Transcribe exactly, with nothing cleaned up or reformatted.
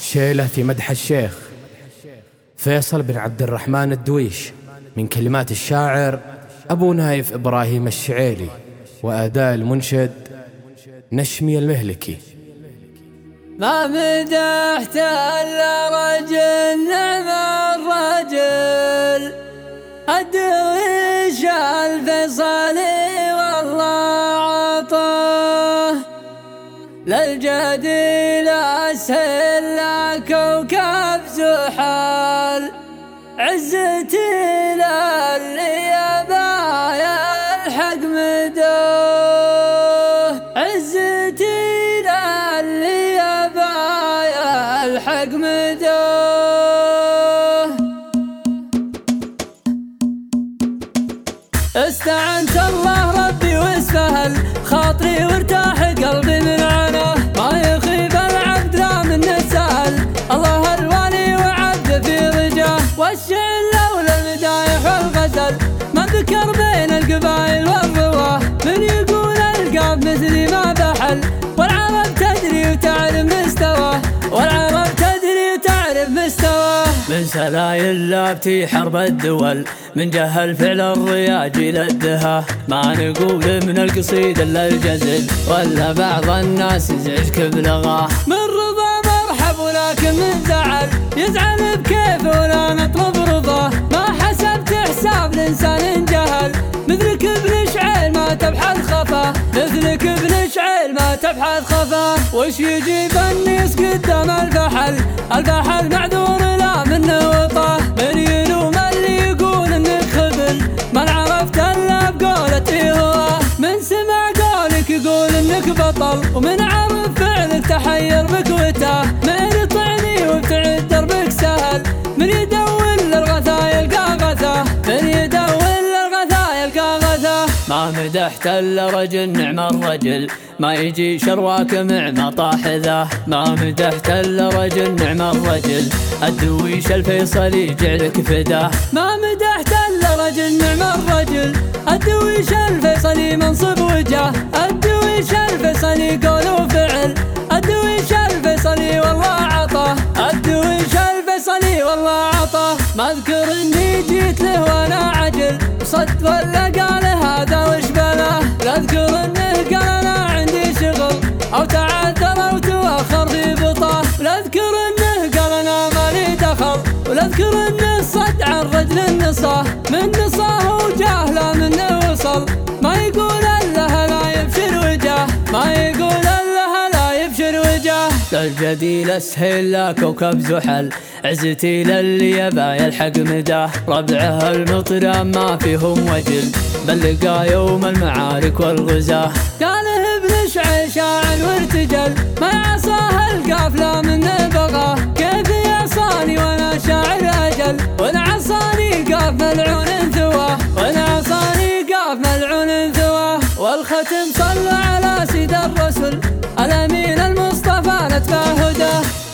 الشيلة في مدح الشيخ فيصل بن عبد الرحمن الدويش، من كلمات الشاعر أبو نايف إبراهيم الشعيلي، وأداء المنشد نشمي المهلكي. ما مدحت إلا رجل نعم الرجل الدويش الفيصلي والله عطاه للجديل أسهل كوكب زحل عزتي للي بايا الحق مدوه عزتي للي بايا الحق مدوه استعنت الله ربي واسفهل خاطري وارتاح قلبي من عناه ما يخيب العبد لا من سهل الله الوالي وعبد في رجاه والشعر لولا المدايح والغزل ما ذكر بين القبائل والرواه من يقول القاف مثلي ما بحل والعرب تدري وتعرف مستواه والعرب تدري وتعرف مستواه من سلايل لابتي حرب الدول من جهل فعل الرياجي للدها ما نقول من القصيد الا الجزل ولا بعض الناس يزعجك بلغاه من رضا مرحب ولكن من زعل يزعل بكيف ولا نطلب رضاه ما حسبت حساب الانسان جهل مثلك ابن شعيل ما تبحث خفاه مثلك ابن شعيل ما تبحث خفاه وش يجيب النيس قدام الفحل الفحل معذور لا منه وطاه من يلوم اللي يقول انك خبل ما عرفت الا بقولتي هو من سمع قولك يقول انك بطل ومن عرف فعلك تحير بك وتاه من يطعني وابتعد دربك سهل من يدور للغثا يلقى غثاه من يدور للغثا يلقى غثاه ما مدحت الا رجل نعم الرجل ما يجي شرواك مع مطاح ذاه ما مدحت الا رجل نعم الرجل الدويش الفيصلي جعلك فداه ما مدحت الا رجل نعم الرجل الدويش الفيصلي منصب وجاه الدويش الفيصلي قول وفعل الدويش الفيصلي والله عطاه الدويش الفيصلي والله عطاه ما اذكر اني جيت له وانا عجل وصد ولا قال هذا وش بلاه لا اذكر انه قال انا عندي شغل او تعذر او تواخر في بطاه لا اذكر انه قال انا مالي دخل ولا اذكر انه صد عن رجل النصاه من نصاه وجاهله منه وصل ما يقول الا هلا يبشر وجاه ما يقول الا هلا يبشر وجاه للجديل اسهل لا كوكب زحل عزتي للي يبا يلحق مداه ربعه المطران ما فيهم وجل بل لقى يوم المعارك والغزاه قاله ابن شعيل شاعر وارتجل ما عصاه القافله منه بغاه كيف يعصاني وانا شاعر اجل وانا عصاني قاف ملعون ثواه وانا عصاني قاف ملعون ثواه والختم صلى على سيد الرسل الامين المصطفى نتبع هداه.